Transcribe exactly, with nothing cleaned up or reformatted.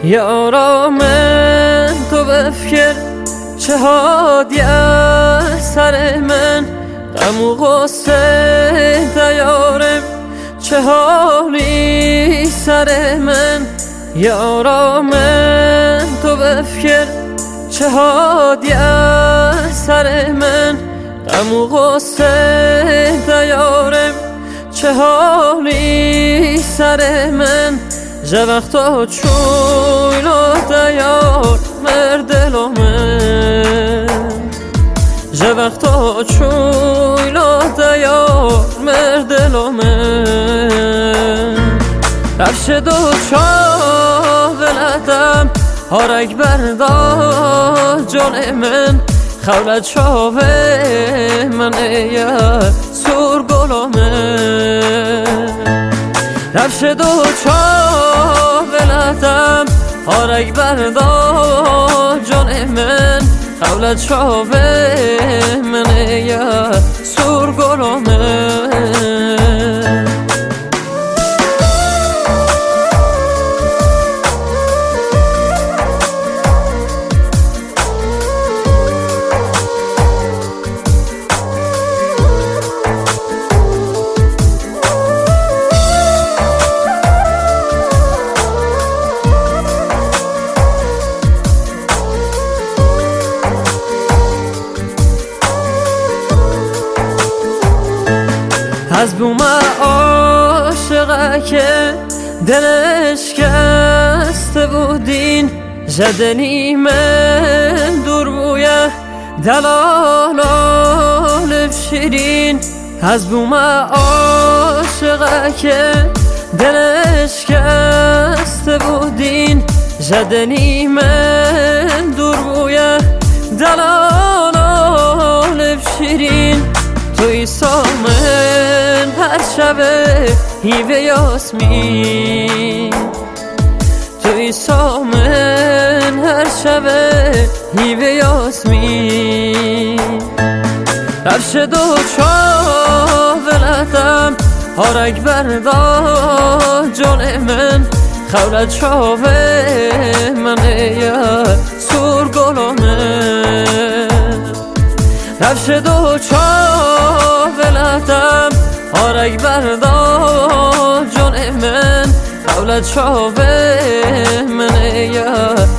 یارا من تو بفکر چه هادی از سر من، غم و غصه دیارم چه حالی سر من. یارا من تو بفکر چه هادی از سر من، غم و غصه دیارم چه حالی سر من. جا وقتا چویلا دیار مردلو من، جا وقتا چویلا دیار مردلو من. رفشه دو چاولتم هارک بردا جان من، خولت شاوه من ایا سور گلو من. رفشه دو چاولتم هارک بردا جان من، خولت شاوه من ایا سور گلو من. از بوم عاشقه که دلش کسته بودین، جدنی من دور بویه دلال شیرین. از بوم عاشقه که دلش کسته بودین، جدنی من دور بویه دلال شیرین. توی سامن هر شبه هیوه یاسمین، توی سامن هر شبه هیوه یاسمین. رفشه دو چاولتم هارک بردا جان من، خولت شاوه من ایا سور گلو من. رفشه دو چاولتم هارک بردا جان من، خولت شاوه من ایا